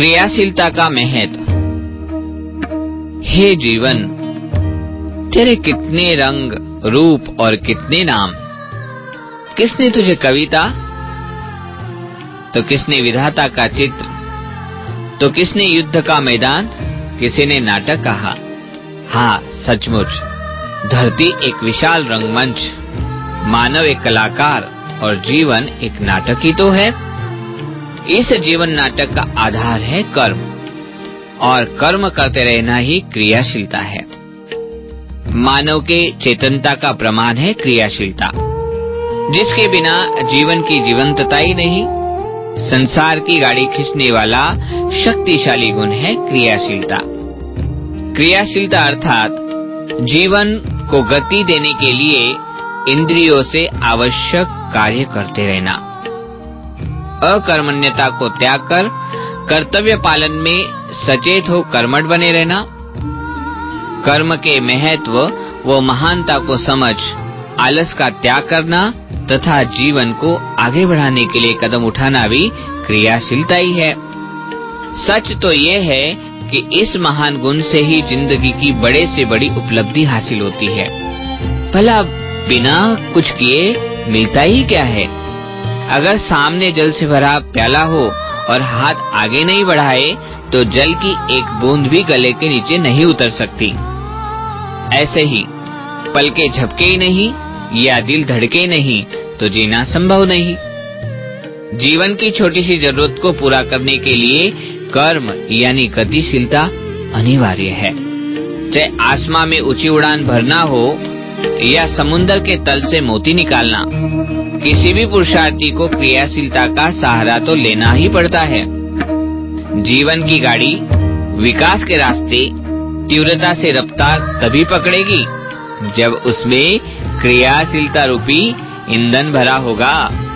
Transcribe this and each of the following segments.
क्रियाशीलता का महत्व। हे जीवन, तेरे कितने रंग, रूप और कितने नाम। किसने तुझे कविता, तो किसने विधाता का चित्र, तो किसने युद्ध का मैदान, किसी ने नाटक कहा। हाँ, सचमुच धरती एक विशाल रंगमंच, मानव एक कलाकार और जीवन एक नाटक ही तो है। इस जीवन नाटक का आधार है कर्म, और कर्म करते रहना ही क्रियाशीलता है। मानव के चेतनता का प्रमाण है क्रियाशीलता, जिसके बिना जीवन की जीवंतता ही नहीं। संसार की गाड़ी खींचने वाला शक्तिशाली गुण है क्रियाशीलता। क्रियाशीलता अर्थात जीवन को गति देने के लिए इंद्रियों से आवश्यक कार्य करते रहना, अकर्मण्यता को त्याग कर कर्तव्य पालन में सचेत हो कर्मठ बने रहना, कर्म के महत्व व महानता को समझ आलस का त्याग करना तथा जीवन को आगे बढ़ाने के लिए कदम उठाना भी क्रियाशीलता ही है। सच तो ये है कि इस महान गुण से ही जिंदगी की बड़े से बड़ी उपलब्धि हासिल होती है। भला बिना कुछ किए मिलता ही क्या है? अगर सामने जल से भरा प्याला हो और हाथ आगे नहीं बढ़ाए तो जल की एक बूंद भी गले के नीचे नहीं उतर सकती। ऐसे ही पलके झपके ही नहीं या दिल धड़के नहीं तो जीना संभव नहीं। जीवन की छोटी सी जरूरत को पूरा करने के लिए कर्म यानी गतिशीलता अनिवार्य है। चाहे आसमां में ऊंची उड़ान भरना हो या समुद्र के तल से मोती निकालना, किसी भी पुरुषार्थी को क्रियाशीलता का सहारा तो लेना ही पड़ता है। जीवन की गाड़ी विकास के रास्ते तीव्रता से रफ्तार तभी पकड़ेगी जब उसमें क्रियाशीलता रूपी ईंधन भरा होगा।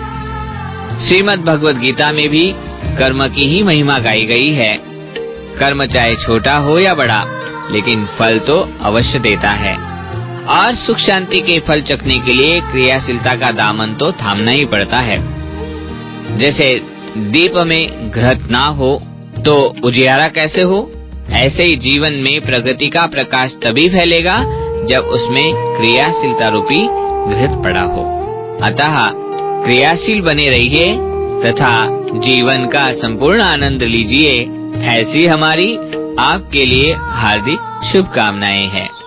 श्रीमद् भगवद गीता में भी कर्म की ही महिमा गाई गई है। कर्म चाहे छोटा हो या बड़ा, लेकिन फल तो अवश्य देता है, और सुख शांति के फल चखने के लिए क्रियाशीलता का दामन तो थामना ही पड़ता है। जैसे दीप में घृत ना हो तो उजियारा कैसे हो, ऐसे ही जीवन में प्रगति का प्रकाश तभी फैलेगा जब उसमें क्रियाशीलता रूपी घृत पड़ा हो। अतः क्रियाशील बने रहिए तथा जीवन का संपूर्ण आनंद लीजिए, ऐसी हमारी आपके लिए हार्दिक शुभकामनाएं हैं।